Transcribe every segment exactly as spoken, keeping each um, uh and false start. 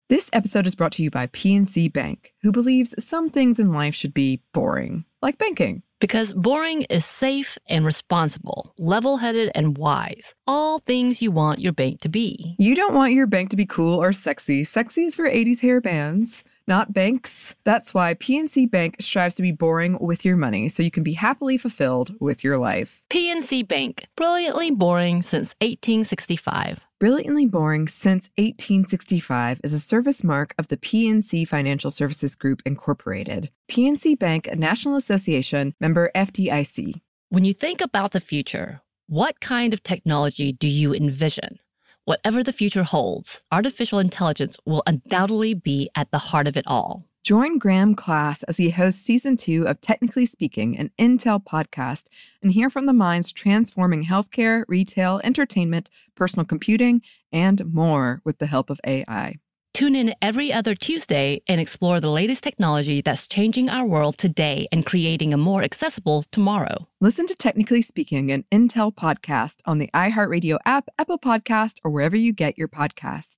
This episode is brought to you by P N C Bank, who believes some things in life should be boring, like banking. Because boring is safe and responsible, level-headed and wise. All things you want your bank to be. You don't want your bank to be cool or sexy. Sexy is for eighties hair bands, not banks. That's why P N C Bank strives to be boring with your money, so you can be happily fulfilled with your life. P N C Bank, brilliantly boring since eighteen sixty-five. Brilliantly Boring Since eighteen sixty-five is a service mark of the P N C Financial Services Group, Incorporated. P N C Bank, a National Association, member F D I C. When you think about the future, what kind of technology do you envision? Whatever the future holds, artificial intelligence will undoubtedly be at the heart of it all. Join Graham Class as he hosts season two of Technically Speaking, an Intel podcast, and hear from the minds transforming healthcare, retail, entertainment, personal computing, and more with the help of A I. Tune in every other Tuesday and explore the latest technology that's changing our world today and creating a more accessible tomorrow. Listen to Technically Speaking, an Intel podcast on the iHeartRadio app, Apple Podcast, or wherever you get your podcasts.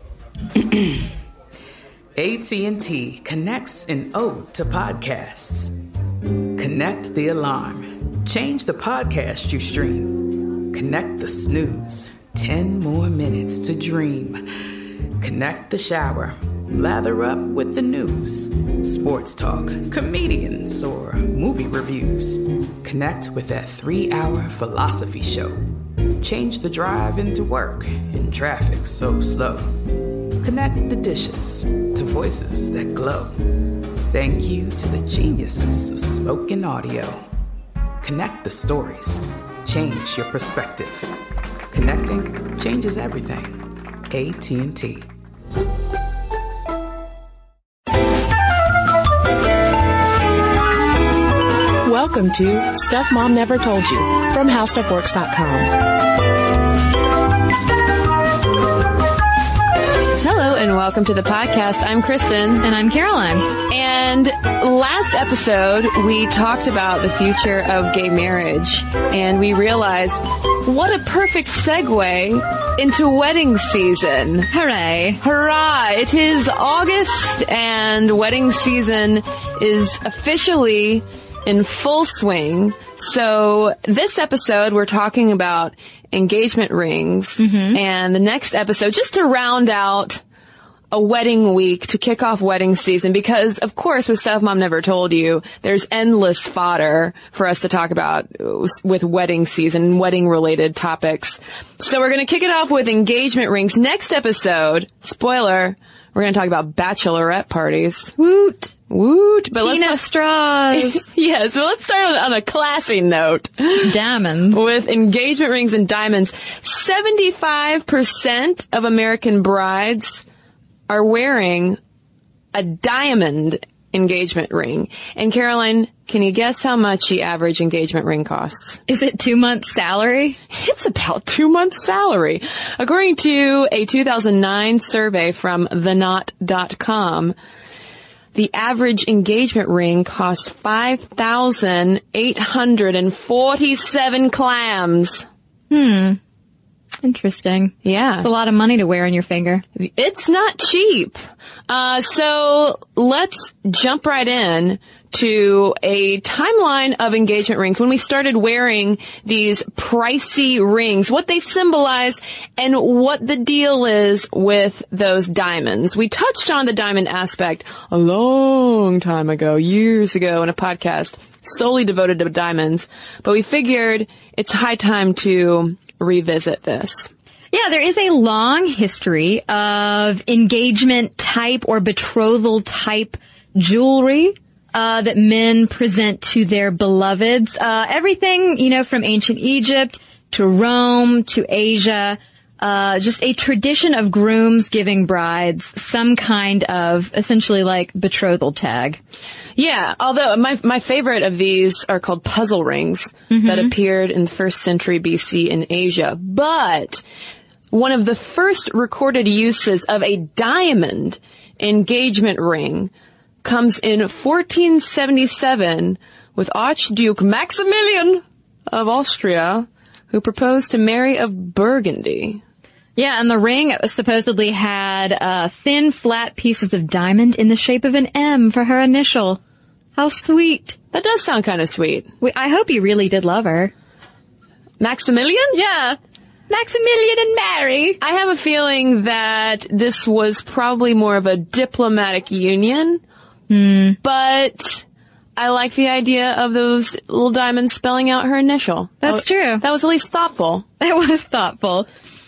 A T and T connects an ode to podcasts. Connect the alarm. Change the podcast you stream. Connect the snooze. Ten more minutes to dream. Connect the shower. Lather up with the news. Sports talk, comedians, or movie reviews. Connect with that three-hour philosophy show. Change the drive into work in traffic so slow. Connect the dishes to voices that glow. Thank you to the geniuses of spoken audio. Connect the stories. Change your perspective. Connecting changes everything. A T and T. Welcome to Stuff Mom Never Told You from How Stuff Works dot com. Hello and welcome to the podcast. I'm Kristen. And I'm Caroline. And last episode, we talked about the future of gay marriage. And we realized what a perfect segue into wedding season. Hooray. Hurrah! It is August and wedding season is officially in full swing. So this episode, we're talking about engagement rings. Mm-hmm. And the next episode, just to round out a wedding week, to kick off wedding season, because of course with Stuff Mom Never Told You, there's endless fodder for us to talk about with wedding season, wedding related topics. So we're going to kick it off with engagement rings. Next episode, spoiler, we're going to talk about bachelorette parties. Woot. Woot. But Penis let's straws. Yes, but let's start on, on a classy note. Diamonds. With engagement rings and diamonds. seventy-five percent of American brides are wearing a diamond engagement ring. And Caroline, can you guess how much the average engagement ring costs? Is it two months' salary? It's about two months' salary. According to a two thousand nine survey from the knot dot com, the average engagement ring costs five thousand eight hundred forty-seven clams. Hmm. Interesting. Yeah. It's a lot of money to wear on your finger. It's not cheap. Uh, so let's jump right in to a timeline of engagement rings. When we started wearing these pricey rings, what they symbolize and what the deal is with those diamonds. We touched on the diamond aspect a long time ago, years ago in a podcast solely devoted to diamonds, but we figured it's high time to revisit this. Yeah, there is a long history of engagement type or betrothal type jewelry uh that men present to their beloveds. Uh everything, you know, from ancient Egypt to Rome to Asia. Uh just a tradition of grooms giving brides some kind of essentially like betrothal tag. Yeah, although my my favorite of these are called puzzle rings mm-hmm. that appeared in the first century B C in Asia. But one of the first recorded uses of a diamond engagement ring comes in fourteen seventy-seven with Archduke Maximilian of Austria, who proposed to Mary of Burgundy. Yeah, and the ring supposedly had uh, thin, flat pieces of diamond in the shape of an M for her initial. How sweet. That does sound kind of sweet. Wait, I hope you really did love her. Maximilian? Yeah. Maximilian and Mary. I have a feeling that this was probably more of a diplomatic union. Mm. But I like the idea of those little diamonds spelling out her initial. That's that, true. That was at least thoughtful. That was thoughtful.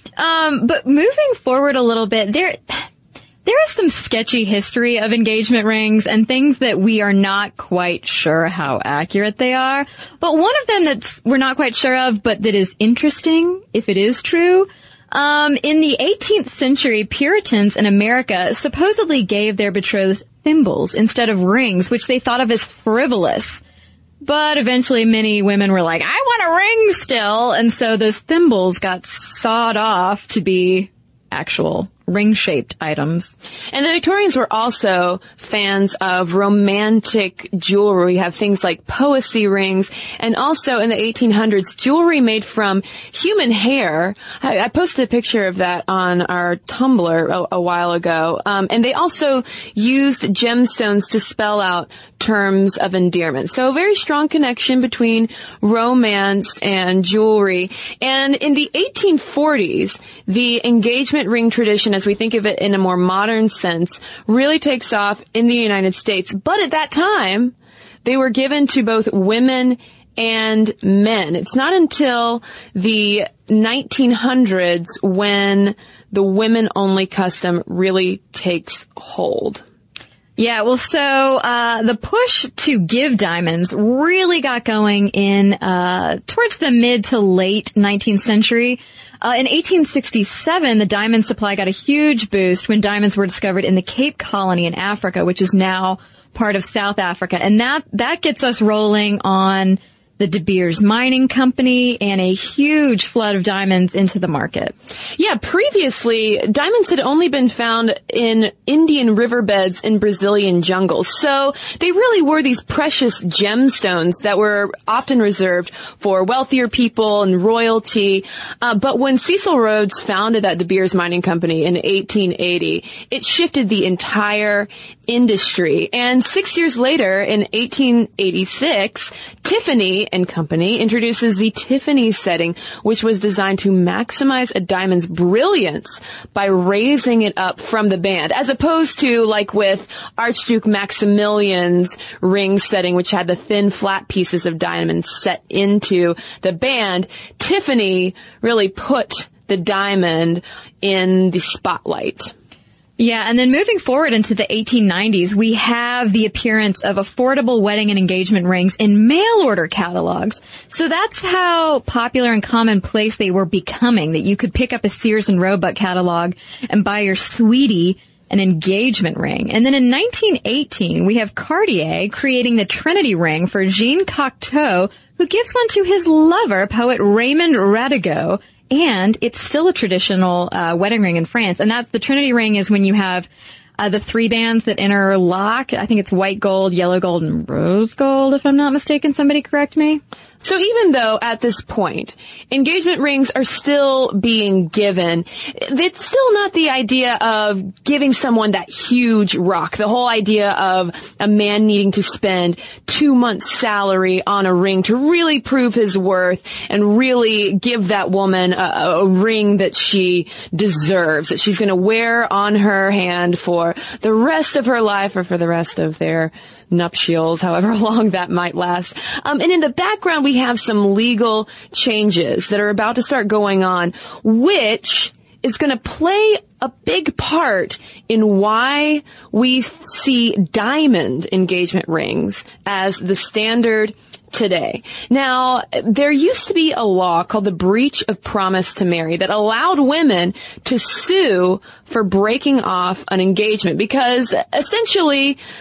Um, but moving forward a little bit, there, there is some sketchy history of engagement rings and things that we are not quite sure how accurate they are. But one of them that we're not quite sure of, but that is interesting, if it is true. Um, in the eighteenth century, Puritans in America supposedly gave their betrothed thimbles instead of rings, which they thought of as frivolous. But eventually many women were like, I want a ring still. And so those thimbles got sawed off to be actual ring-shaped items. And the Victorians were also fans of romantic jewelry. We have things like poesy rings, and also in the eighteen hundreds, jewelry made from human hair. I, I posted a picture of that on our Tumblr a, a while ago. Um, and they also used gemstones to spell out terms of endearment. So a very strong connection between romance and jewelry. And in the eighteen forties, the engagement ring tradition, as we think of it in a more modern sense, really takes off in the United States. But at that time, they were given to both women and men. It's not until the nineteen hundreds when the women-only custom really takes hold. Yeah, well, so uh the push to give diamonds really got going in uh towards the mid to late nineteenth century. Uh in eighteen sixty-seven, the diamond supply got a huge boost when diamonds were discovered in the Cape Colony in Africa, which is now part of South Africa. And that that gets us rolling on the De Beers Mining Company and a huge flood of diamonds into the market. Yeah, previously, diamonds had only been found in Indian riverbeds in Brazilian jungles. So they really were these precious gemstones that were often reserved for wealthier people and royalty. Uh, but when Cecil Rhodes founded that De Beers Mining Company in eighteen eighty, it shifted the entire industry. And six years later, in eighteen eighty-six, Tiffany and Company introduces the Tiffany setting, which was designed to maximize a diamond's brilliance by raising it up from the band, as opposed to like with Archduke Maximilian's ring setting, which had the thin, flat pieces of diamonds set into the band. Tiffany really put the diamond in the spotlight. Yeah, and then moving forward into the eighteen nineties, we have the appearance of affordable wedding and engagement rings in mail-order catalogs. So that's how popular and commonplace they were becoming, that you could pick up a Sears and Roebuck catalog and buy your sweetie an engagement ring. And then in nineteen eighteen, we have Cartier creating the Trinity ring for Jean Cocteau, who gives one to his lover, poet Raymond Radigo. And it's still a traditional uh, wedding ring in France. And that's the Trinity ring is when you have uh, the three bands that interlock. I think it's white gold, yellow gold, and rose gold, if I'm not mistaken. Somebody correct me. So even though at this point, engagement rings are still being given, it's still not the idea of giving someone that huge rock. The whole idea of a man needing to spend two months' salary on a ring to really prove his worth and really give that woman a, a ring that she deserves, that she's going to wear on her hand for the rest of her life or for the rest of their nuptials, however long that might last. Um, and in the background, we have some legal changes that are about to start going on, which is going to play a big part in why we see diamond engagement rings as the standard today. Now, there used to be a law called the Breach of Promise to Marry that allowed women to sue for breaking off an engagement because essentially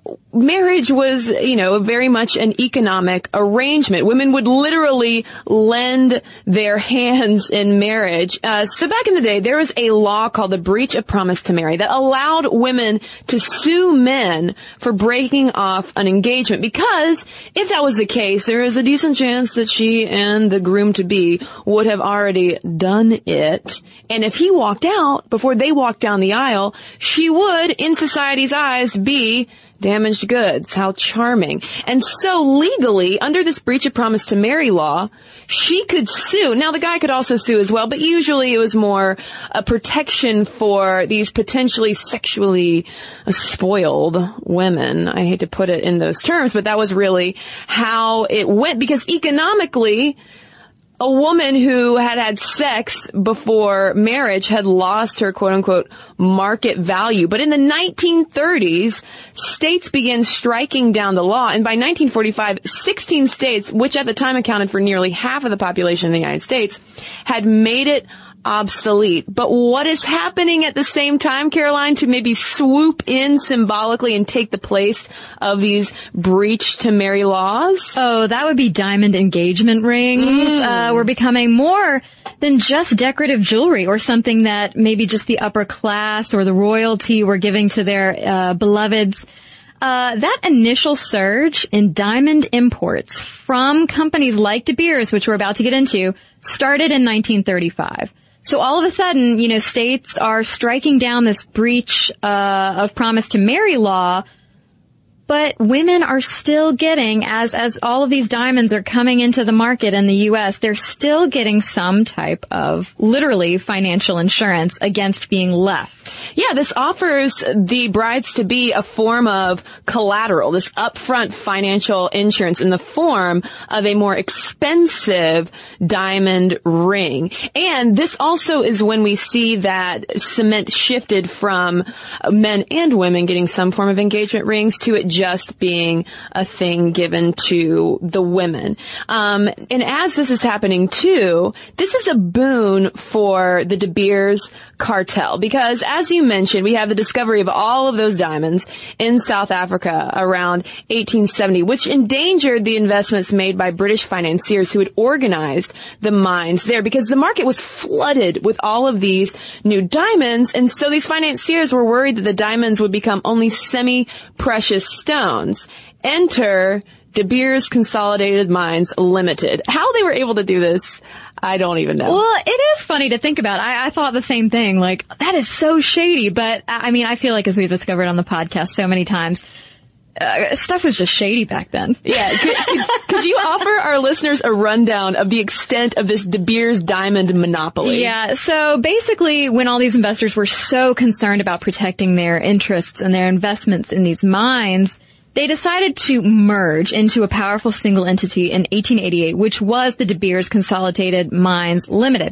marriage was, you know, very much an economic arrangement. Women would literally lend their hands in marriage. Uh, so back in the day, there was a law called the Breach of Promise to Marry that allowed women to sue men for breaking off an engagement, because if that was the case, there is a decent chance that she and the groom-to-be would have already done it. And if he walked out before they walked down the aisle, she would, in society's eyes, be damaged goods. How charming. And so legally, under this breach of promise to marry law, she could sue. Now, the guy could also sue as well, but usually it was more a protection for these potentially sexually spoiled women. I hate to put it in those terms, but that was really how it went, because economically, a woman who had had sex before marriage had lost her quote-unquote market value. But in the nineteen thirties, states began striking down the law. And by nineteen forty-five, sixteen states, which at the time accounted for nearly half of the population in the United States, had made it obsolete. But what is happening at the same time, Caroline, to maybe swoop in symbolically and take the place of these breach to marry laws? Oh, that would be diamond engagement rings. Mm. Uh, we're becoming more than just decorative jewelry or something that maybe just the upper class or the royalty were giving to their uh, beloveds. Uh, that initial surge in diamond imports from companies like De Beers, which we're about to get into, started in nineteen thirty-five. So all of a sudden, you know, states are striking down this breach uh, of promise to marry law, but women are still getting, as as all of these diamonds are coming into the market in the U S, they're still getting some type of, literally, financial insurance against being left. Yeah, this offers the brides-to-be a form of collateral, this upfront financial insurance in the form of a more expensive diamond ring. And this also is when we see that cement shifted from men and women getting some form of engagement rings to it just being a thing given to the women. Um, and as this is happening too, this is a boon for the De Beers cartel, because as you mentioned, we have the discovery of all of those diamonds in South Africa around eighteen seventy, which endangered the investments made by British financiers who had organized the mines there, because the market was flooded with all of these new diamonds. And so these financiers were worried that the diamonds would become only semi-precious stones. Enter De Beers Consolidated Mines Limited. How they were able to do this, I don't even know. Well, it is funny to think about. I, I thought the same thing. Like, that is so shady. But, I mean, I feel like, as we've discovered on the podcast so many times, uh, stuff was just shady back then. Yeah. Could, could, could you offer our listeners a rundown of the extent of this De Beers diamond monopoly? Yeah. So basically, when all these investors were so concerned about protecting their interests and their investments in these mines, they decided to merge into a powerful single entity in eighteen eighty-eight, which was the De Beers Consolidated Mines Limited.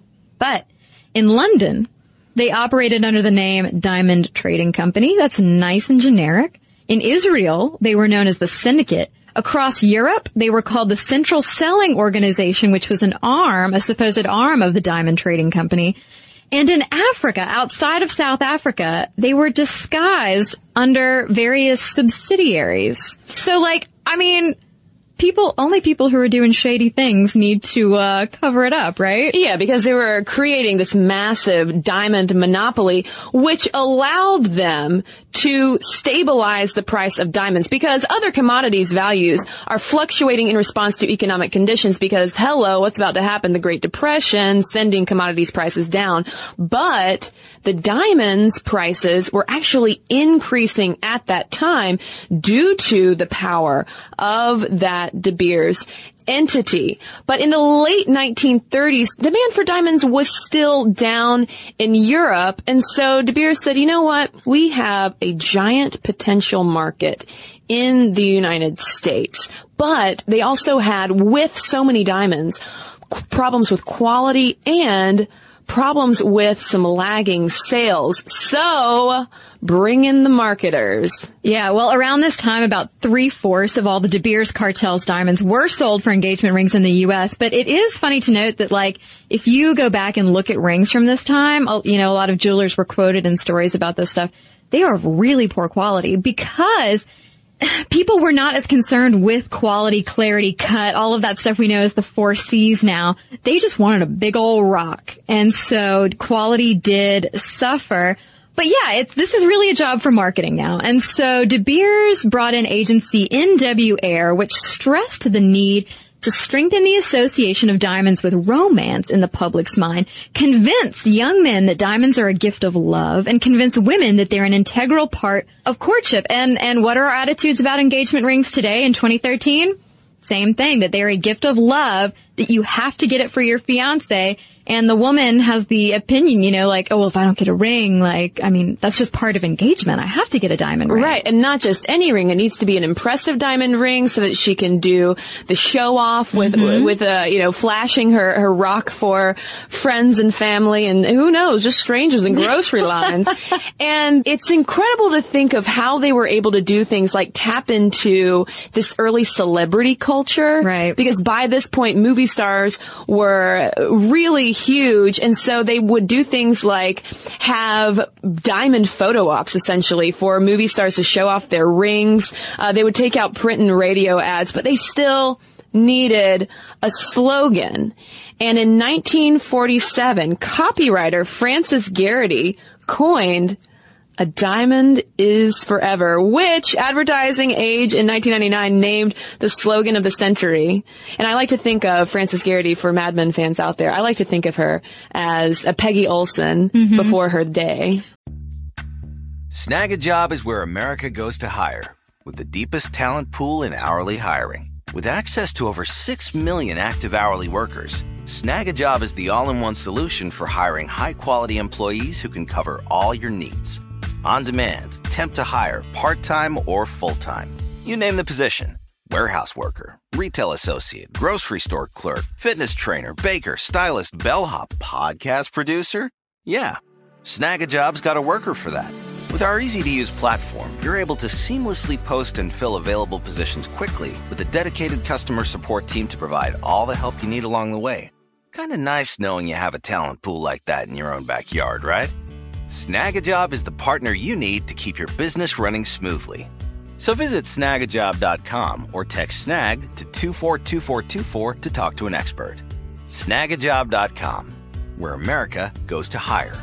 But in London, they operated under the name Diamond Trading Company. That's nice and generic. In Israel, they were known as the Syndicate. Across Europe, they were called the Central Selling Organization, which was an arm, a supposed arm of the Diamond Trading Company. And in Africa, outside of South Africa, they were disguised under various subsidiaries. So, like, I mean, people, only people who are doing shady things need to uh cover it up, right? Yeah, because they were creating this massive diamond monopoly, which allowed them to stabilize the price of diamonds, because other commodities values are fluctuating in response to economic conditions, because, hello, what's about to happen? The Great Depression, sending commodities prices down. But the diamonds prices were actually increasing at that time due to the power of that De Beers entity. But in the late nineteen thirties, demand for diamonds was still down in Europe. And so De Beers said, you know what? We have a giant potential market in the United States. But they also had, with so many diamonds, problems with quality and problems with some lagging sales. So bring in the marketers. Yeah, well, around this time, about three-fourths of all the De Beers cartel's diamonds were sold for engagement rings in the U S. But it is funny to note that, like, if you go back and look at rings from this time, you know, a lot of jewelers were quoted in stories about this stuff. they are of really poor quality because people were not as concerned with quality, clarity, cut, all of that stuff we know as the four C's now. They just wanted a big old rock. And so quality did suffer. But yeah, it's, this is really a job for marketing now. And so De Beers brought in agency N W Air, which stressed the need to strengthen the association of diamonds with romance in the public's mind, convince young men that diamonds are a gift of love, and convince women that they're an integral part of courtship. And, and what are our attitudes about engagement rings today in twenty thirteen? Same thing, that they're a gift of love, that you have to get it for your fiancé. And the woman has the opinion, you know, like, oh, well, if I don't get a ring, like, I mean, that's just part of engagement. I have to get a diamond ring. Right. And not just any ring. It needs to be an impressive diamond ring so that she can do the show off with, mm-hmm. with, uh, you know, flashing her, her rock for friends and family and who knows, just strangers in grocery lines. And it's incredible to think of how they were able to do things like tap into this early celebrity culture. Right. Because by this point, movie stars were really huge, and so they would do things like have diamond photo ops, essentially, for movie stars to show off their rings. Uh, they would take out print and radio ads, but they still needed a slogan. And in nineteen forty-seven, copywriter Frances Garrity coined "A diamond is forever," which Advertising Age in nineteen ninety-nine named the slogan of the century. And I like to think of Frances Garrity, for Mad Men fans out there, I like to think of her as a Peggy Olson mm-hmm. before her day. Snag a Job is where America goes to hire, with the deepest talent pool in hourly hiring. With access to over six million active hourly workers, Snag a Job is the all-in-one solution for hiring high-quality employees who can cover all your needs. On demand, temp to hire, part-time or full-time. You name the position. Warehouse worker, retail associate, grocery store clerk, fitness trainer, baker, stylist, bellhop, podcast producer. Yeah, Snag a Job's got a worker for that. With our easy-to-use platform, you're able to seamlessly post and fill available positions quickly with a dedicated customer support team to provide all the help you need along the way. Kind of nice knowing you have a talent pool like that in your own backyard, right? Snag a Job is the partner you need to keep your business running smoothly. So visit snag a job dot com or text SNAG to two four two four two four to talk to an expert. snag a job dot com, where America goes to hire.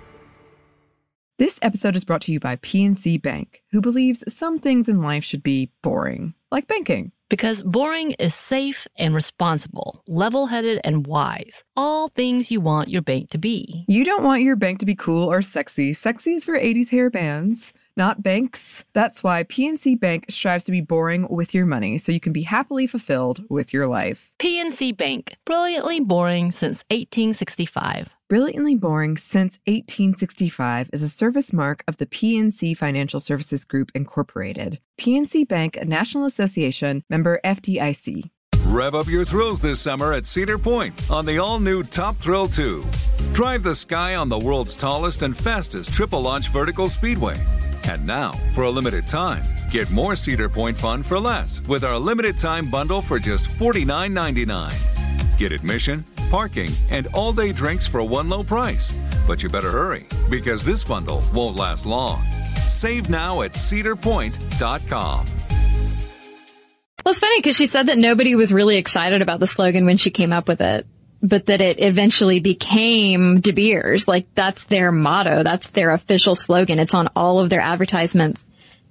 This episode is brought to you by P N C Bank, who believes some things in life should be boring, like banking. Because boring is safe and responsible, level-headed and wise. All things you want your bank to be. You don't want your bank to be cool or sexy. Sexy is for eighties hair bands, not banks. That's why P N C Bank strives to be boring with your money so you can be happily fulfilled with your life. P N C Bank, brilliantly boring since eighteen sixty-five. Brilliantly Boring Since eighteen sixty-five is a service mark of the P N C Financial Services Group, Incorporated. P N C Bank, a National Association, member F D I C. Rev up your thrills this summer at Cedar Point on the all-new Top Thrill two. Drive the sky on the world's tallest and fastest triple-launch vertical speedway. And now, for a limited time, get more Cedar Point fun for less with our limited-time bundle for just forty-nine ninety-nine. Get admission, parking, and all-day drinks for one low price. But you better hurry, because this bundle won't last long. Save now at cedar point dot com. Well, it's funny because she said that nobody was really excited about the slogan when she came up with it, but that it eventually became De Beers. Like, that's their motto. That's their official slogan. It's on all of their advertisements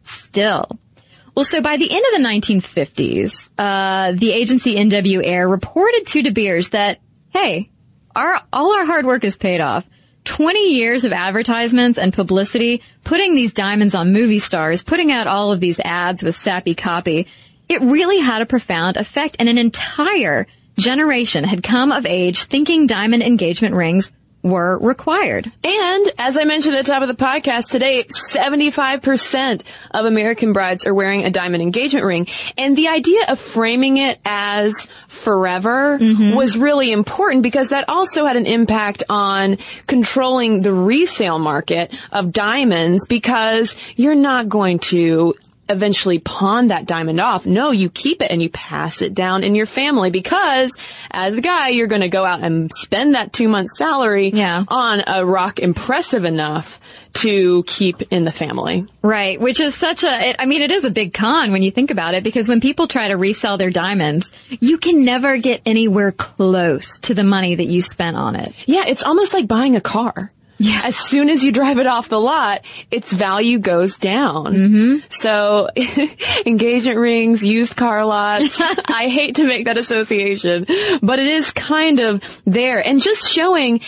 still. Well, so by the end of the nineteen fifties, uh, the agency N W Air reported to De Beers that, hey, our, all our hard work is paid off. twenty years of advertisements and publicity, putting these diamonds on movie stars, putting out all of these ads with sappy copy. It really had a profound effect, and an entire generation had come of age thinking diamond engagement rings were required. And, as I mentioned at the top of the podcast today, seventy-five percent of American brides are wearing a diamond engagement ring. And the idea of framing it as forever mm-hmm. was really important because that also had an impact on controlling the resale market of diamonds, because you're not going to eventually pawn that diamond off. No, you keep it and you pass it down in your family because as a guy, you're going to go out and spend that two month salary yeah. on a rock impressive enough to keep in the family. Right, which is such a, it, I mean, it is a big con when you think about it, because when people try to resell their diamonds, you can never get anywhere close to the money that you spent on it. Yeah, it's almost like buying a car. Yeah. As soon as you drive it off the lot, its value goes down. Mm-hmm. So, engagement rings, used car lots. I hate to make that association, but it is kind of there. And just showing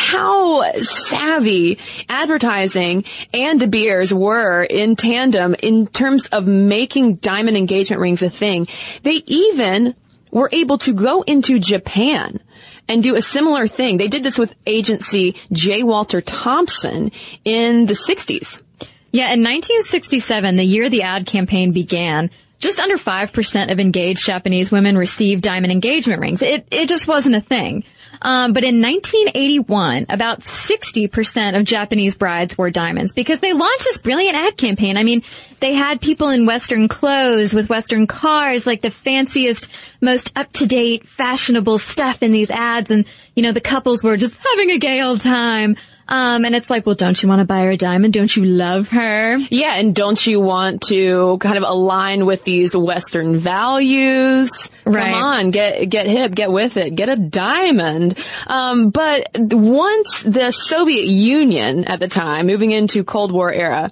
how savvy advertising and De Beers were in tandem in terms of making diamond engagement rings a thing. They even were able to go into Japan and do a similar thing. They did this with agency J. Walter Thompson in the sixties. Yeah, in nineteen sixty-seven, the year the ad campaign began, just under five percent of engaged Japanese women received diamond engagement rings. It, it just wasn't a thing. Um, but in nineteen eighty-one, about sixty percent of Japanese brides wore diamonds because they launched this brilliant ad campaign. I mean, they had people in Western clothes with Western cars, like the fanciest, most up-to-date, fashionable stuff in these ads. And, you know, the couples were just having a gay old time. Um, and it's like, well, don't you want to buy her a diamond? Don't you love her? Yeah, and don't you want to kind of align with these Western values? Right. Come on, get get hip, get with it, get a diamond. Um, but once the Soviet Union at the time, moving into Cold War era,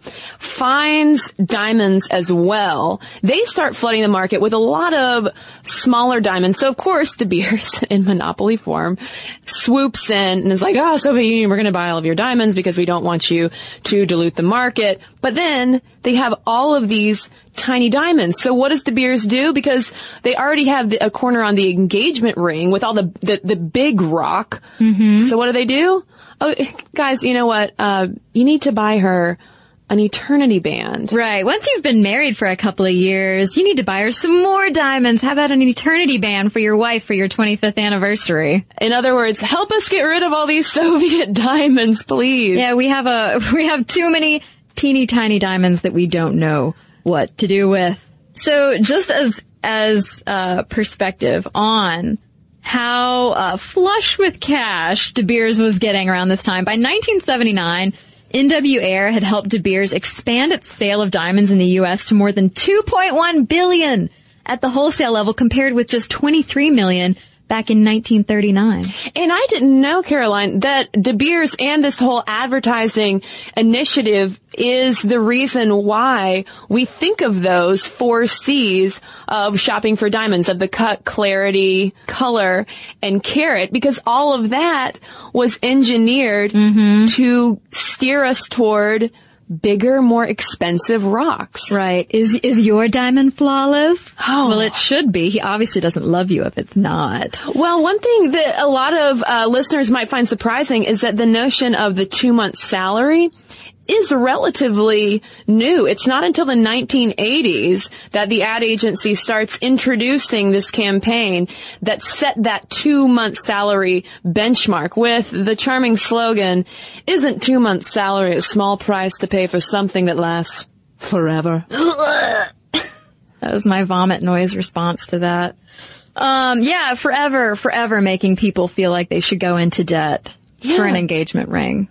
finds diamonds as well, they start flooding the market with a lot of smaller diamonds. So of course, De Beers, in monopoly form, swoops in and is like, oh, Soviet Union, we're going to buy all of your diamonds because we don't want you to dilute the market. But then they have all of these tiny diamonds. So what does De Beers do? Because they already have the, a corner on the engagement ring with all the the, the big rock. Mm-hmm. So what do they do? Oh, guys, you know what? Uh, you need to buy her an eternity band. Right. Once you've been married for a couple of years, you need to buy her some more diamonds. How about an eternity band for your wife for your twenty-fifth anniversary? In other words, help us get rid of all these Soviet diamonds, please. Yeah, we have a, we have too many teeny tiny diamonds that we don't know what to do with. So just as, as, uh, perspective on how, uh, flush with cash De Beers was getting around this time, by nineteen seventy-nine, N W Air had helped De Beers expand its sale of diamonds in the U S to more than two point one billion dollars at the wholesale level, compared with just twenty-three million dollars back in nineteen thirty-nine. And I didn't know, Caroline, that De Beers and this whole advertising initiative is the reason why we think of those four C's of shopping for diamonds, of the cut, clarity, color, and carat, because all of that was engineered mm-hmm. to steer us toward bigger, more expensive rocks. Right. Is is your diamond flawless? Oh. Well, it should be. He obviously doesn't love you if it's not. Well, one thing that a lot of uh, listeners might find surprising is that the notion of the two-month salary is relatively new. It's not until the nineteen eighties that the ad agency starts introducing this campaign that set that two-month salary benchmark with the charming slogan, "Isn't two months' salary a small price to pay for something that lasts forever?" That was my vomit noise response to that. Um, yeah, forever, forever making people feel like they should go into debt yeah. for an engagement ring.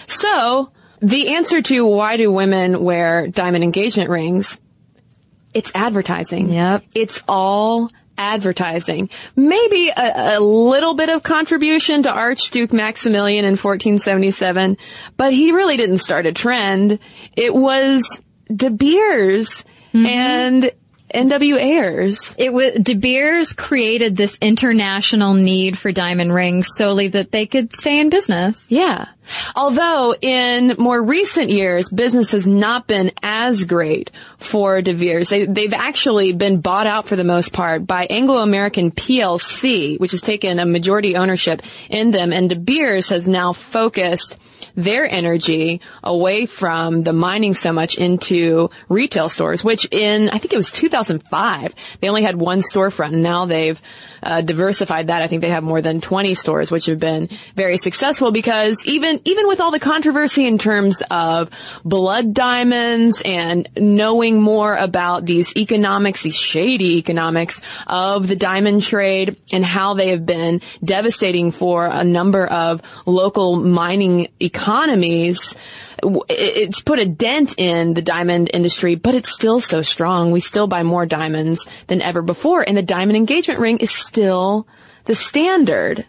So, the answer to why do women wear diamond engagement rings, it's advertising. Yep. It's all advertising. Maybe a, a little bit of contribution to Archduke Maximilian in fourteen seventy-seven, but he really didn't start a trend. It was De Beers mm-hmm. and N W Airs. It was De Beers created this international need for diamond rings solely that they could stay in business. Yeah. Although in more recent years, business has not been as great for De Beers. They, they've actually been bought out for the most part by Anglo-American P L C, which has taken a majority ownership in them. And De Beers has now focused their energy away from the mining so much into retail stores, which in, I think it was two thousand five, they only had one storefront, and now they've uh, diversified that. I think they have more than twenty stores, which have been very successful because even, even with all the controversy in terms of blood diamonds and knowing more about these economics, these shady economics of the diamond trade and how they have been devastating for a number of local mining economies, it's put a dent in the diamond industry, but it's still so strong. We still buy more diamonds than ever before, and the diamond engagement ring is still the standard.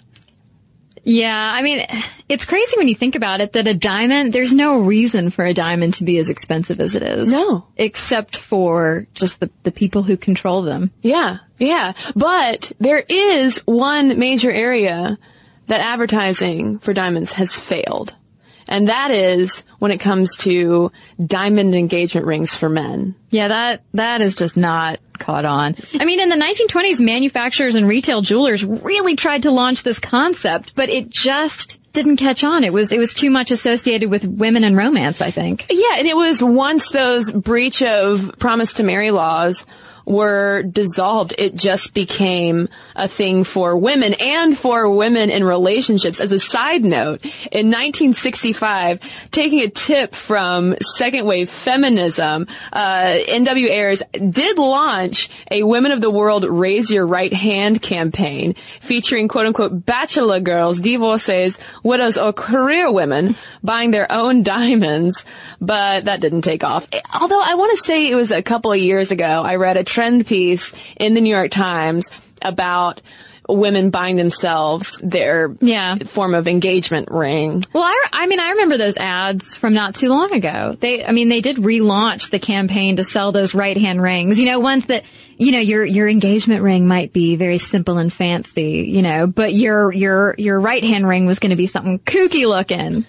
Yeah, I mean, it's crazy when you think about it that a diamond, there's no reason for a diamond to be as expensive as it is. No. Except for just the, the people who control them. Yeah, yeah. But there is one major area that advertising for diamonds has failed. And that is when it comes to diamond engagement rings for men. Yeah, that, that is just not caught on. I mean, in the nineteen twenties, manufacturers and retail jewelers really tried to launch this concept, but it just didn't catch on. It was, it was too much associated with women and romance, I think. Yeah, and it was once those breach of promise to marry laws were dissolved, it just became a thing for women and for women in relationships. As a side note, in nineteen sixty-five, taking a tip from second wave feminism, uh, N W Airs did launch a Women of the World Raise Your Right Hand campaign featuring quote unquote bachelor girls, divorcees, widows, or career women buying their own diamonds, but that didn't take off. Although I want to say it was a couple of years ago, I read a trend piece in the New York Times about women buying themselves their yeah. form of engagement ring. Well, I, I mean, I remember those ads from not too long ago. They, I mean, they did relaunch the campaign to sell those right-hand rings. You know, ones that, you know, your, your engagement ring might be very simple and fancy, you know, but your, your, your right-hand ring was going to be something kooky looking.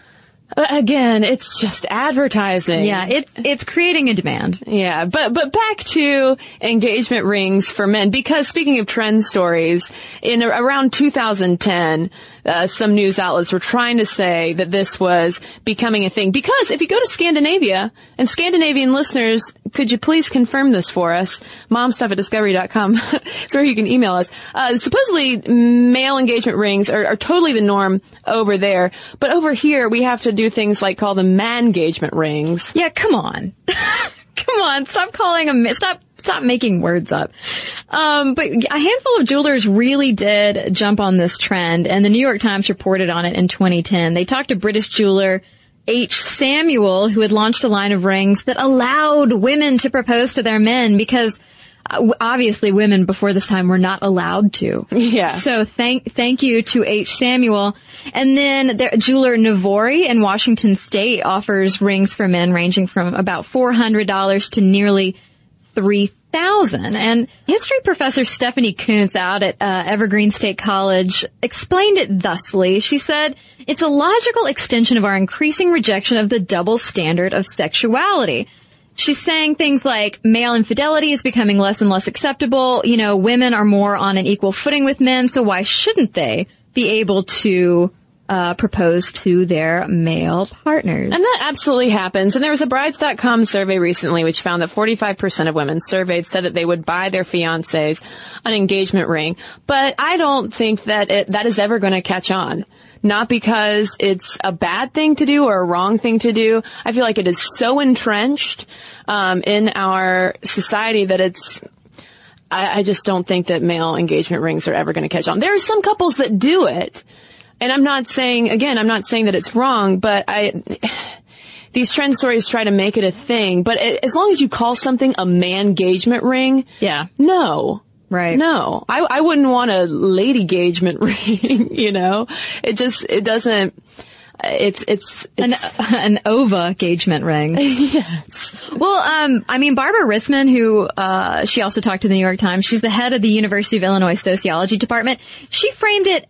Again, it's just advertising. Yeah, it's it's creating a demand. Yeah, but but back to engagement rings for men, because speaking of trend stories, in around two thousand ten, uh, some news outlets were trying to say that this was becoming a thing. Because if you go to Scandinavia, and Scandinavian listeners, could you please confirm this for us? momstuff at discovery dot com. It's where you can email us. Uh, supposedly, male engagement rings are, are totally the norm over there, but over here we have to do things like call them man-gagement rings. Yeah, come on. Come on, stop calling them, stop, stop making words up. Um, but a handful of jewelers really did jump on this trend, and the New York Times reported on it in twenty ten. They talked to British jeweler H. Samuel, who had launched a line of rings that allowed women to propose to their men because Uh, obviously women before this time were not allowed to. Yeah. So thank, thank you to H. Samuel. And then the jeweler Navori in Washington State offers rings for men ranging from about four hundred dollars to nearly three thousand dollars. And history professor Stephanie Kuntz out at uh, Evergreen State College explained it thusly. She said, "It's a logical extension of our increasing rejection of the double standard of sexuality." She's saying things like male infidelity is becoming less and less acceptable. You know, women are more on an equal footing with men, so why shouldn't they be able to uh propose to their male partners? And that absolutely happens. And there was a brides dot com survey recently which found that forty-five percent of women surveyed said that they would buy their fiancés an engagement ring. But I don't think that it, that is ever going to catch on. Not because it's a bad thing to do or a wrong thing to do. I feel like it is so entrenched um in our society that it's, I, I just don't think that male engagement rings are ever going to catch on. There are some couples that do it. And I'm not saying, again, I'm not saying that it's wrong, but I, these trend stories try to make it a thing. But as long as you call something a man-gagement ring, yeah, no. Right. No, I, I wouldn't want a lady engagement ring, you know? It just, it doesn't, it's, it's, it's an, an ova engagement ring. Yes. Well, um, I mean, Barbara Rissman, who, uh, she also talked to the New York Times. She's the head of the University of Illinois Sociology Department. She framed it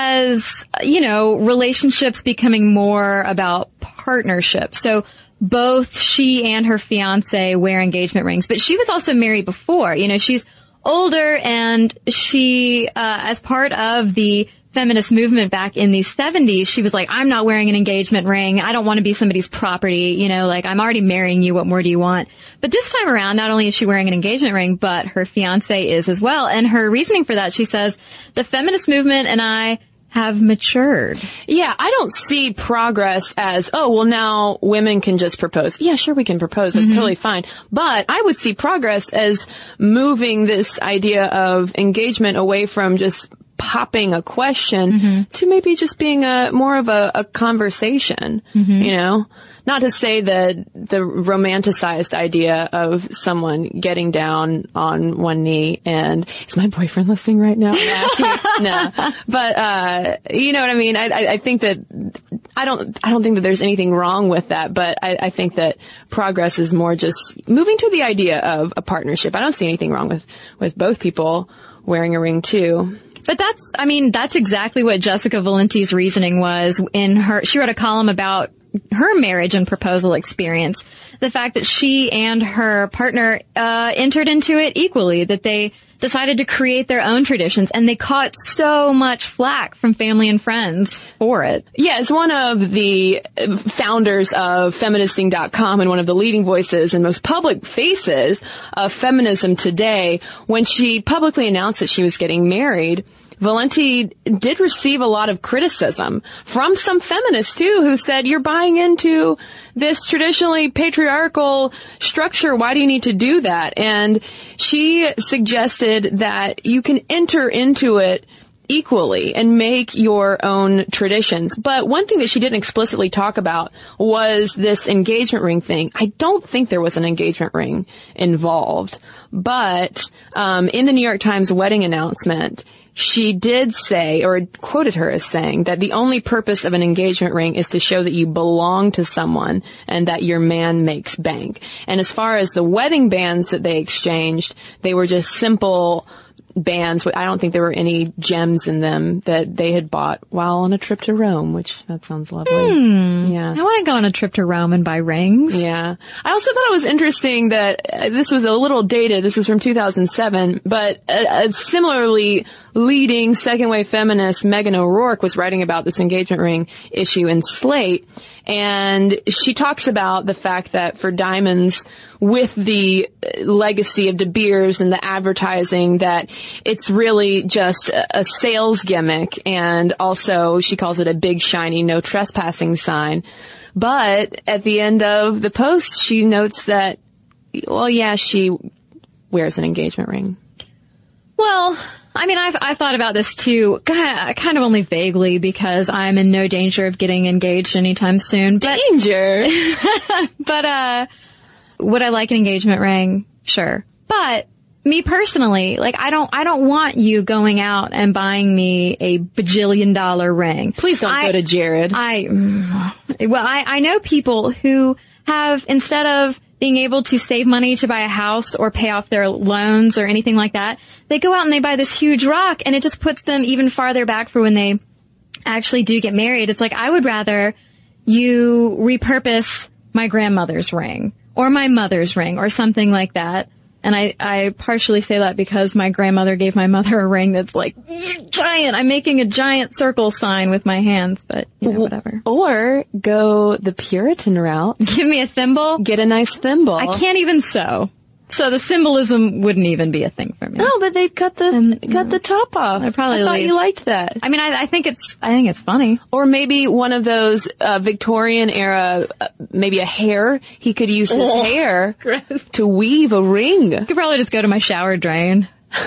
as, you know, relationships becoming more about partnership. So both she and her fiance wear engagement rings, but she was also married before. You know, she's older, and she, uh, as part of the feminist movement back in the seventies, she was like, I'm not wearing an engagement ring. I don't want to be somebody's property. You know, like, I'm already marrying you. What more do you want? But this time around, not only is she wearing an engagement ring, but her fiancé is as well. And her reasoning for that, she says, the feminist movement and I have matured. Yeah, I don't see progress as, oh, well, now women can just propose. Yeah, sure, we can propose. That's mm-hmm. totally fine. But I would see progress as moving this idea of engagement away from just popping a question mm-hmm. to maybe just being a more of a, a conversation, mm-hmm. you know? Not to say that the romanticized idea of someone getting down on one knee and, is my boyfriend listening right now? No. But, uh, you know what I mean? I, I, I think that, I don't, I don't think that there's anything wrong with that, but I, I think that progress is more just moving to the idea of a partnership. I don't see anything wrong with, with both people wearing a ring too. But that's, I mean, that's exactly what Jessica Valenti's reasoning was in her, she wrote a column about her marriage and proposal experience. The fact that she and her partner, uh, entered into it equally, that they decided to create their own traditions, and they caught so much flack from family and friends for it. Yeah, as one of the founders of Feministing dot com and one of the leading voices and most public faces of feminism today, when she publicly announced that she was getting married, Valenti did receive a lot of criticism from some feminists, too, who said, you're buying into this traditionally patriarchal structure. Why do you need to do that? And she suggested that you can enter into it equally and make your own traditions. But one thing that she didn't explicitly talk about was this engagement ring thing. I don't think there was an engagement ring involved. But um in the New York Times wedding announcement, she did say, or quoted her as saying, that the only purpose of an engagement ring is to show that you belong to someone and that your man makes bank. And as far as the wedding bands that they exchanged, they were just simple bands. I don't think there were any gems in them that they had bought while on a trip to Rome, which that sounds lovely. Mm, yeah. I want to go on a trip to Rome and buy rings. Yeah. I also thought it was interesting that uh, this was a little dated. This was from two thousand seven, but a, a similarly leading second wave feminist Megan O'Rourke was writing about this engagement ring issue in Slate. And she talks about the fact that for diamonds, with the legacy of De Beers and the advertising, that it's really just a, a sales gimmick. And also she calls it a big, shiny, no trespassing sign. But at the end of the post, she notes that, well, yeah, she wears an engagement ring. Well, I mean, I've I thought about this too, kind of only vaguely, because I'm in no danger of getting engaged anytime soon. But, danger. but uh, would I like an engagement ring? Sure. But me personally, like, I don't I don't want you going out and buying me a bajillion dollar ring. Please don't I, go to Jared. I well, I I know people who have, instead of being able to save money to buy a house or pay off their loans or anything like that, they go out and they buy this huge rock, and it just puts them even farther back for when they actually do get married. It's like, I would rather you repurpose my grandmother's ring or my mother's ring or something like that. And I, I partially say that because my grandmother gave my mother a ring that's like giant. I'm making a giant circle sign with my hands, but you know, whatever. Or go the Puritan route. Give me a thimble. Get a nice thimble. I can't even sew. So the symbolism wouldn't even be a thing for me. No, but they cut the and, cut the top off. I probably I thought leave. You liked that. I mean, I, I think it's I think it's funny. Or maybe one of those uh, Victorian era, uh, maybe a hair. He could use his oh, hair gross. to weave a ring. I could probably just go to my shower drain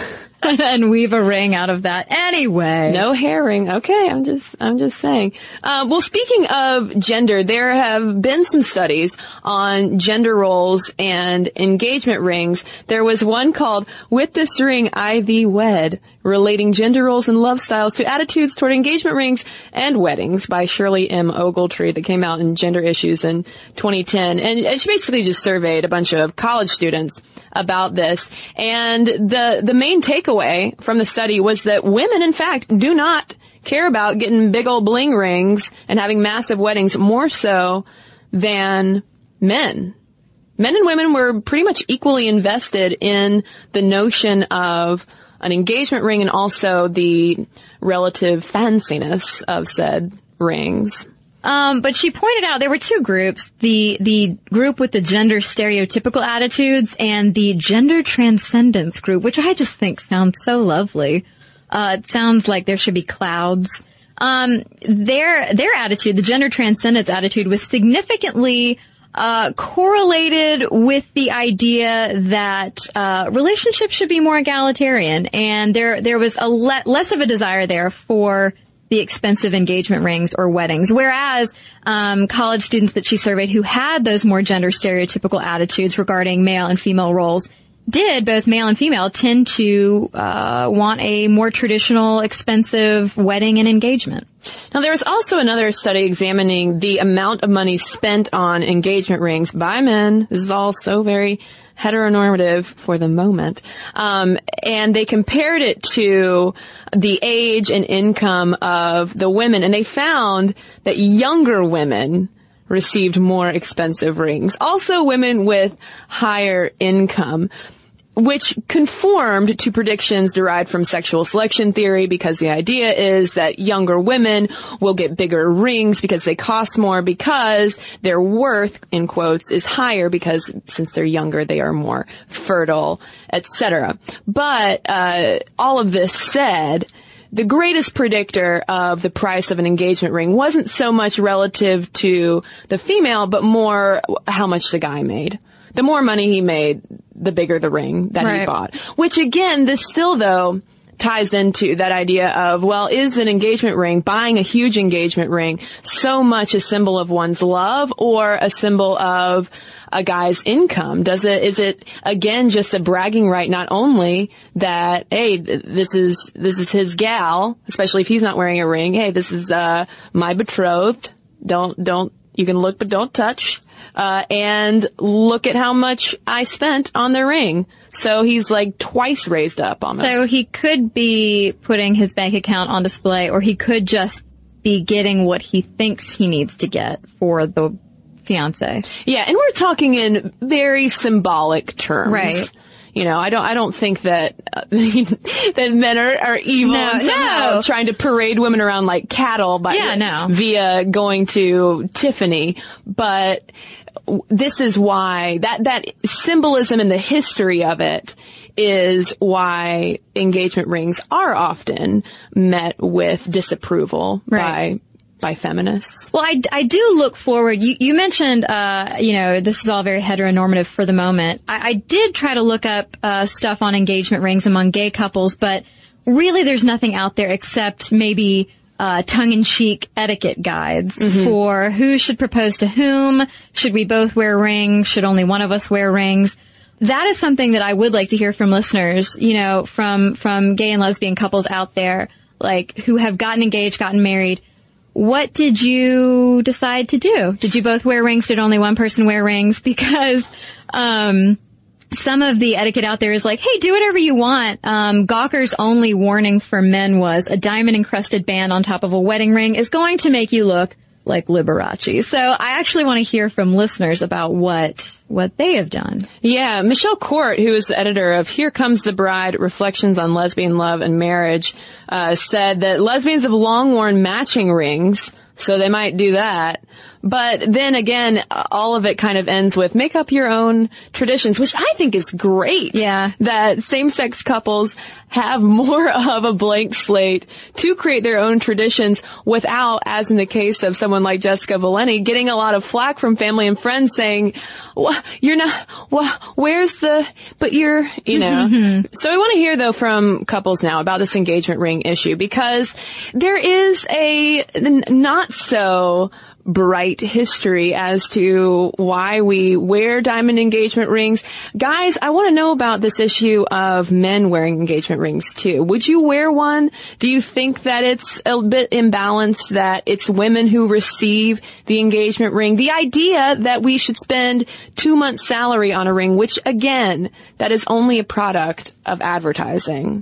and weave a ring out of that. Anyway, no hair ring. Okay, I'm just I'm just saying. Uh, well, speaking of gender, there have been some studies on gender roles and engagement rings. There was one called "With This Ring I Thee Wed," relating gender roles and love styles to attitudes toward engagement rings and weddings, by Shirley M. Ogletree, that came out in Gender Issues in twenty ten. And, and she basically just surveyed a bunch of college students about this. And the, the main takeaway from the study was that women, in fact, do not care about getting big old bling rings and having massive weddings more so than men. Men and women were pretty much equally invested in the notion of an engagement ring and also the relative fanciness of said rings. Um, but she pointed out there were two groups, the, the group with the gender stereotypical attitudes and the gender transcendence group, which I just think sounds so lovely. Uh, it sounds like there should be clouds. Um, their, their attitude, the gender transcendence attitude, was significantly, uh, correlated with the idea that, uh, relationships should be more egalitarian. And there, there was a le- less of a desire there for the expensive engagement rings or weddings. Whereas, um, college students that she surveyed who had those more gender stereotypical attitudes regarding male and female roles did, both male and female, tend to, uh, want a more traditional, expensive wedding and engagement. Now, there was also another study examining the amount of money spent on engagement rings by men. This is all so very heteronormative for the moment. Um, and they compared it to the age and income of the women. And they found that younger women received more expensive rings. Also women with higher income, which conformed to predictions derived from sexual selection theory, because the idea is that younger women will get bigger rings because they cost more, because their worth, in quotes, is higher because since they're younger, they are more fertile, et cetera. But uh all of this said, the greatest predictor of the price of an engagement ring wasn't so much relative to the female, but more how much the guy made. The more money he made, the bigger the ring that right. he bought. Which again, this still though ties into that idea of, well, is an engagement ring, buying a huge engagement ring, so much a symbol of one's love or a symbol of a guy's income? Does it, is it again just a bragging right, not only that, hey, this is, this is his gal, especially if he's not wearing a ring. Hey, this is, uh, my betrothed. Don't, don't, you can look but don't touch. Uh, and look at how much I spent on the ring. So he's like twice raised up almost. So he could be putting his bank account on display, or he could just be getting what he thinks he needs to get for the fiance. Yeah, and we're talking in very symbolic terms. Right. You know, I don't, I don't think that, uh, that men are, are evil No, and somehow no. trying to parade women around like cattle by, Yeah, no. via going to Tiffany. But this is why, that, that symbolism and the history of it is why engagement rings are often met with disapproval Right. by by feminists. Well, I, I do look forward. You, you mentioned, uh, you know, this is all very heteronormative for the moment. I, I did try to look up uh, stuff on engagement rings among gay couples, but really there's nothing out there except maybe uh, tongue-in-cheek etiquette guides mm-hmm. for who should propose to whom. Should we both wear rings? Should only one of us wear rings? That is something that I would like to hear from listeners, you know, from, from gay and lesbian couples out there, like, who have gotten engaged, gotten married. What did you decide to do? Did you both wear rings? Did only one person wear rings? Because, um, some of the etiquette out there is like, hey, do whatever you want. Um, Gawker's only warning for men was a diamond encrusted band on top of a wedding ring is going to make you look like Liberace. So I actually want to hear from listeners about what, what they have done. Yeah, Michelle Court, who is the editor of Here Comes the Bride, Reflections on Lesbian Love and Marriage, uh, said that lesbians have long worn matching rings, so they might do that. But then again, all of it kind of ends with make up your own traditions, which I think is great. Yeah. That same-sex couples have more of a blank slate to create their own traditions without, as in the case of someone like Jessica Valenti, getting a lot of flack from family and friends saying, well, you're not, well, where's the, but you're, you know. Mm-hmm. So we want to hear, though, from couples now about this engagement ring issue, because there is a not so bright history as to why we wear diamond engagement rings. Guys, I want to know about this issue of men wearing engagement rings too. Would you wear one? Do you think that it's a bit imbalanced that it's women who receive the engagement ring? The idea that we should spend two months' salary on a ring, which again, that is only a product of advertising.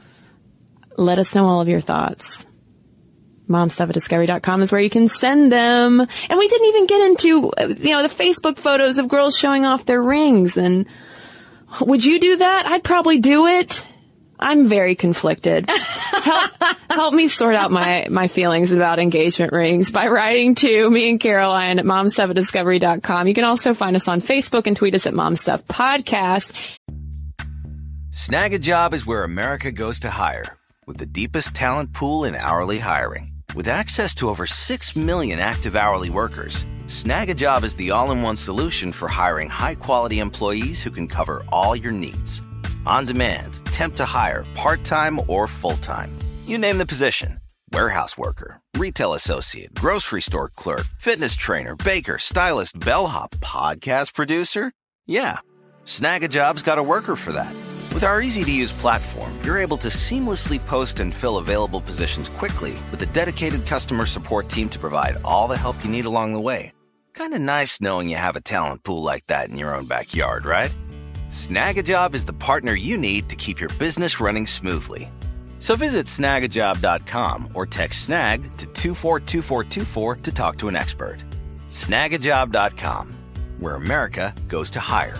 Let us know all of your thoughts. momstuff at discovery dot com is where you can send them. And we didn't even get into, you know, the Facebook photos of girls showing off their rings. And would you do that? I'd probably do it. I'm very conflicted. help, help me sort out my, my feelings about engagement rings by writing to me and Caroline at mom stuff at discovery dot com. You can also find us on Facebook and tweet us at Mom Stuff Podcast. Snag a Job is where America goes to hire, with the deepest talent pool in hourly hiring. With access to over six million active hourly workers, Snag a Job is the all-in-one solution for hiring high-quality employees who can cover all your needs. On demand, temp to hire, part-time or full-time. You name the position. Warehouse worker, retail associate, grocery store clerk, fitness trainer, baker, stylist, bellhop, podcast producer. Yeah, Snag a Job's got a worker for that. With our easy-to-use platform, you're able to seamlessly post and fill available positions quickly with a dedicated customer support team to provide all the help you need along the way. Kind of nice knowing you have a talent pool like that in your own backyard, right? Snag a Job is the partner you need to keep your business running smoothly. So visit snag a job dot com or text SNAG to two four two four two four to talk to an expert. snag a job dot com, where America goes to hire.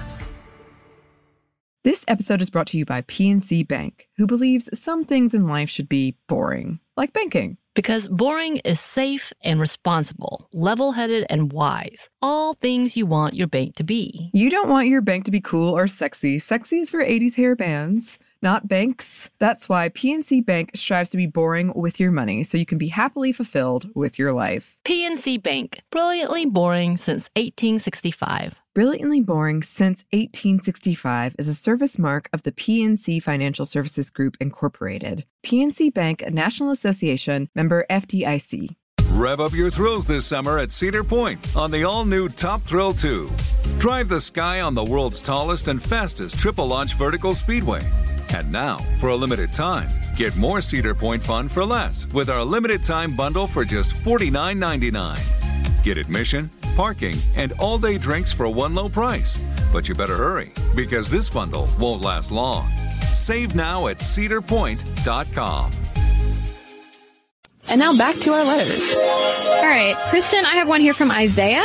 This episode is brought to you by P N C Bank, who believes some things in life should be boring, like banking. Because boring is safe and responsible, level-headed and wise. All things you want your bank to be. You don't want your bank to be cool or sexy. Sexy is for eighties hair bands, not banks. That's why P N C Bank strives to be boring with your money so you can be happily fulfilled with your life. P N C Bank, brilliantly boring since eighteen sixty-five. Brilliantly Boring Since eighteen sixty-five is a service mark of the P N C Financial Services Group, Incorporated. P N C Bank, a National Association, member F D I C. Rev up your thrills this summer at Cedar Point on the all-new Top Thrill two. Drive the sky on the world's tallest and fastest triple-launch vertical speedway. And now, for a limited time, get more Cedar Point fun for less with our limited-time bundle for just forty-nine ninety-nine. Get admission, parking, and all-day drinks for one low price. But you better hurry, because this bundle won't last long. Save now at cedar point dot com. And now back to our letters. All right, Kristen, I have one here from Isaiah.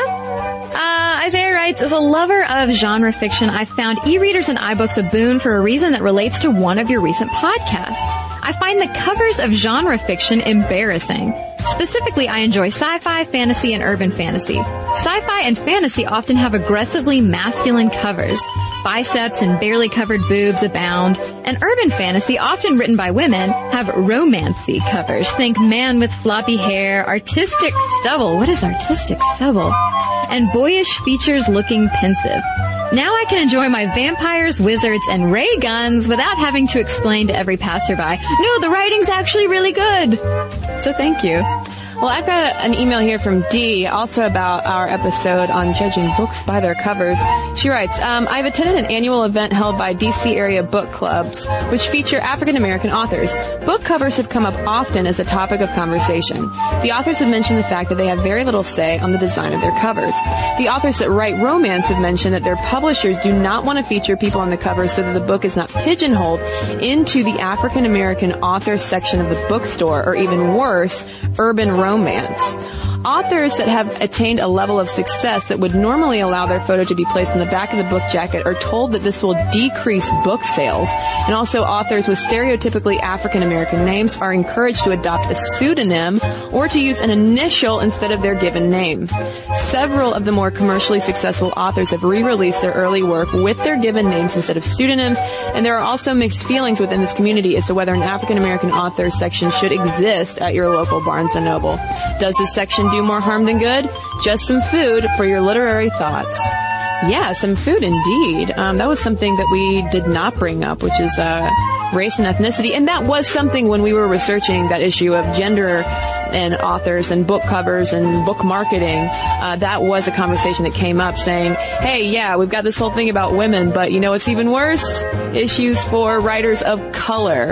Uh, Isaiah writes, as a lover of genre fiction, I found e-readers and iBooks a boon for a reason that relates to one of your recent podcasts. I find the covers of genre fiction embarrassing. Specifically, I enjoy sci-fi, fantasy, and urban fantasy. Sci-fi and fantasy often have aggressively masculine covers. Biceps and barely covered boobs abound. And urban fantasy, often written by women, have romancy covers. Think man with floppy hair, artistic stubble. What is artistic stubble? And boyish features looking pensive. Now I can enjoy my vampires, wizards, and ray guns without having to explain to every passerby, no, the writing's actually really good. So thank you. Well, I've got an email here from Dee, also about our episode on judging books by their covers. She writes, um, I've attended an annual event held by D C area book clubs, which feature African-American authors. Book covers have come up often as a topic of conversation. The authors have mentioned the fact that they have very little say on the design of their covers. The authors that write romance have mentioned that their publishers do not want to feature people on the cover so that the book is not pigeonholed into the African-American author section of the bookstore, or even worse, urban romance. romance. Authors that have attained a level of success that would normally allow their photo to be placed in the back of the book jacket are told that this will decrease book sales. And also authors with stereotypically African American names are encouraged to adopt a pseudonym or to use an initial instead of their given name. Several of the more commercially successful authors have re-released their early work with their given names instead of pseudonyms, and there are also mixed feelings within this community as to whether an African American author section should exist at your local Barnes and Noble. Does this section do more harm than good? Just some food for your literary thoughts. Yeah, some food indeed. Um, that was something that we did not bring up, which is uh, race and ethnicity. And that was something when we were researching that issue of gender and authors and book covers and book marketing. Uh, that was a conversation that came up saying, hey, yeah, we've got this whole thing about women, but you know what's even worse? Issues for writers of color.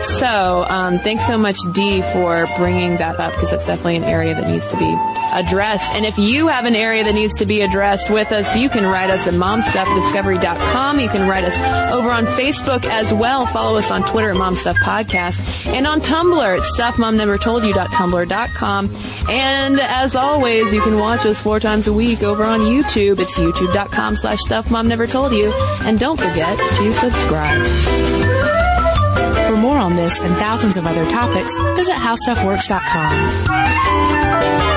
So um, thanks so much, Dee, for bringing that up, because that's definitely an area that needs to be addressed. And if you have an area that needs to be addressed with us, you can write us at mom stuff discovery dot com. You can write us over on Facebook as well. Follow us on Twitter at Mom Stuff Podcast, and on Tumblr at stuff mom never told you dot tumblr dot com. And as always, you can watch us four times a week over on YouTube. It's youtube dot com slash stuff mom never told you. And don't forget to subscribe. For more on this and thousands of other topics, visit how stuff works dot com.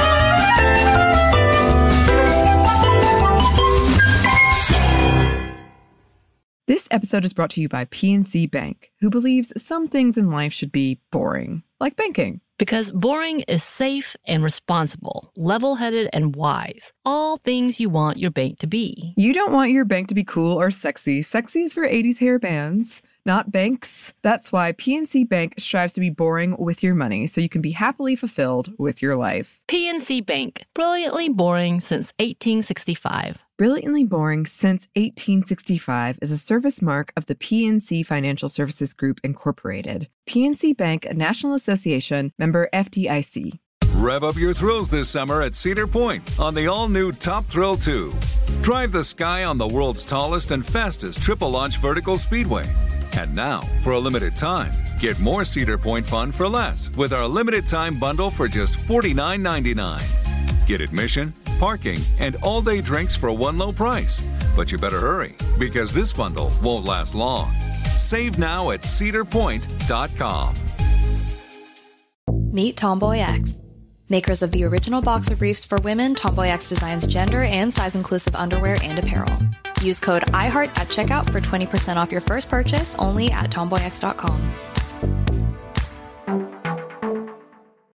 This episode is brought to you by P N C Bank, who believes some things in life should be boring, like banking. Because boring is safe and responsible, level-headed and wise. All things you want your bank to be. You don't want your bank to be cool or sexy. Sexy is for eighties hair bands, not banks. That's why P N C Bank strives to be boring with your money, so you can be happily fulfilled with your life. P N C Bank, brilliantly boring since eighteen sixty-five. Brilliantly Boring Since eighteen sixty-five is a service mark of the P N C Financial Services Group, Incorporated. P N C Bank, a National Association, member F D I C. Rev up your thrills this summer at Cedar Point on the all-new Top Thrill two. Drive the sky on the world's tallest and fastest triple-launch vertical speedway. And now, for a limited time, get more Cedar Point fun for less with our limited-time bundle for just forty-nine ninety-nine. Get admission, parking, and all-day drinks for one low price. But you better hurry, because this bundle won't last long. Save now at cedar point dot com. Meet Tomboy X. Makers of the original boxer briefs for women, Tomboy X designs gender and size-inclusive underwear and apparel. Use code I heart at checkout for twenty percent off your first purchase only at tomboy x dot com.